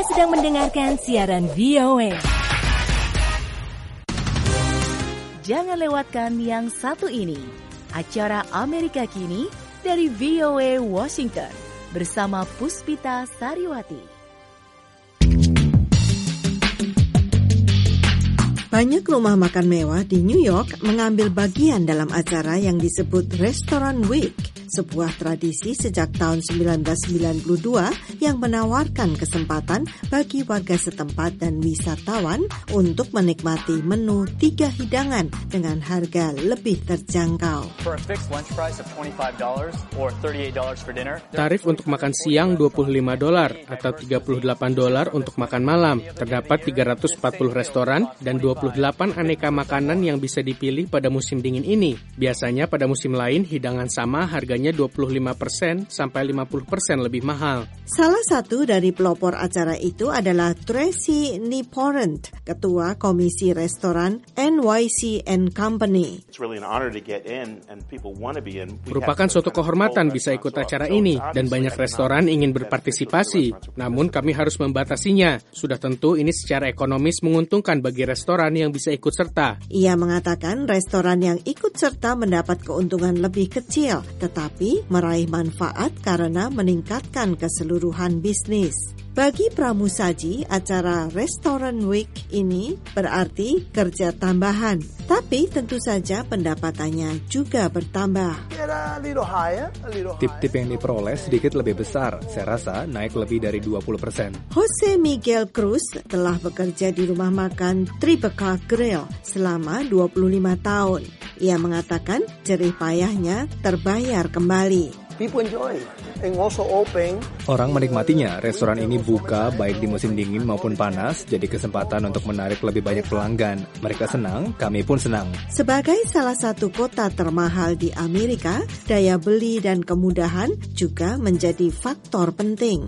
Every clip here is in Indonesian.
Anda sedang mendengarkan siaran VOA. Jangan lewatkan yang satu ini, acara Amerika Kini dari VOA Washington bersama Puspita Sariwati. Banyak rumah makan mewah di New York mengambil bagian dalam acara yang disebut Restaurant Week, sebuah tradisi sejak tahun 1992 yang menawarkan kesempatan bagi warga setempat dan wisatawan untuk menikmati menu 3 hidangan dengan harga lebih terjangkau. Tarif untuk makan siang $25 atau $38 untuk makan malam. Terdapat 340 restoran dan 28 aneka makanan yang bisa dipilih pada musim dingin ini. Biasanya pada musim lain hidangan sama harganya 25% sampai 50% lebih mahal. Salah satu dari pelopor acara itu adalah Tracy Niporent, Ketua Komisi Restoran NYC & Company. Merupakan suatu kehormatan bisa ikut acara ini dan banyak restoran ingin berpartisipasi. Namun kami harus membatasinya. Sudah tentu ini secara ekonomis menguntungkan bagi restoran yang bisa ikut serta. Ia mengatakan restoran yang ikut serta mendapat keuntungan lebih kecil, tetapi meraih manfaat karena meningkatkan keseluruhan bisnis. Bagi pramusaji, acara Restaurant Week ini berarti kerja tambahan, tapi tentu saja pendapatannya juga bertambah. Tip-tip yang diperoleh sedikit lebih besar, saya rasa naik lebih dari 20%. Jose Miguel Cruz telah bekerja di rumah makan Tribeca Grill selama 25 tahun. Ia mengatakan jerih payahnya terbayar kembali. Orang menikmatinya. Restoran ini buka baik di musim dingin maupun panas, jadi kesempatan untuk menarik lebih banyak pelanggan. Mereka senang, kami pun senang. Sebagai salah satu kota termahal di Amerika, daya beli dan kemudahan juga menjadi faktor penting.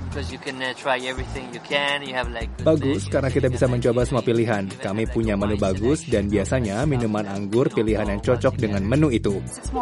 Bagus karena kita bisa mencoba semua pilihan. Kami punya menu bagus dan biasanya minuman anggur pilihan yang cocok dengan menu itu.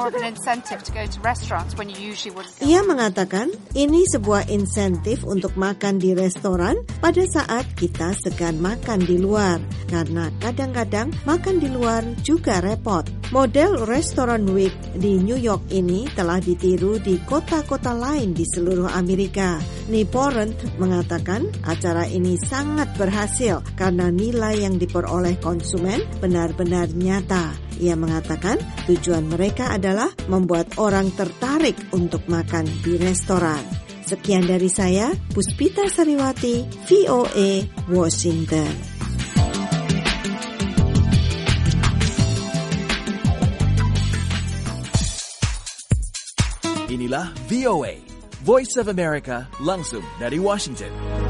Ia mengatakan ini sebuah insentif untuk makan di restoran pada saat kita segan makan di luar, karena kadang-kadang makan di luar juga repot. Model Restaurant Week di New York ini telah ditiru di kota-kota lain di seluruh Amerika. Niporent mengatakan acara ini sangat berhasil karena nilai yang diperoleh konsumen benar-benar nyata. Ia mengatakan tujuan mereka adalah membuat orang tertarik untuk makan di restoran. Sekian dari saya, Puspita Sariwati, VOA, Washington. Inilah VOA, Voice of America, langsung dari Washington.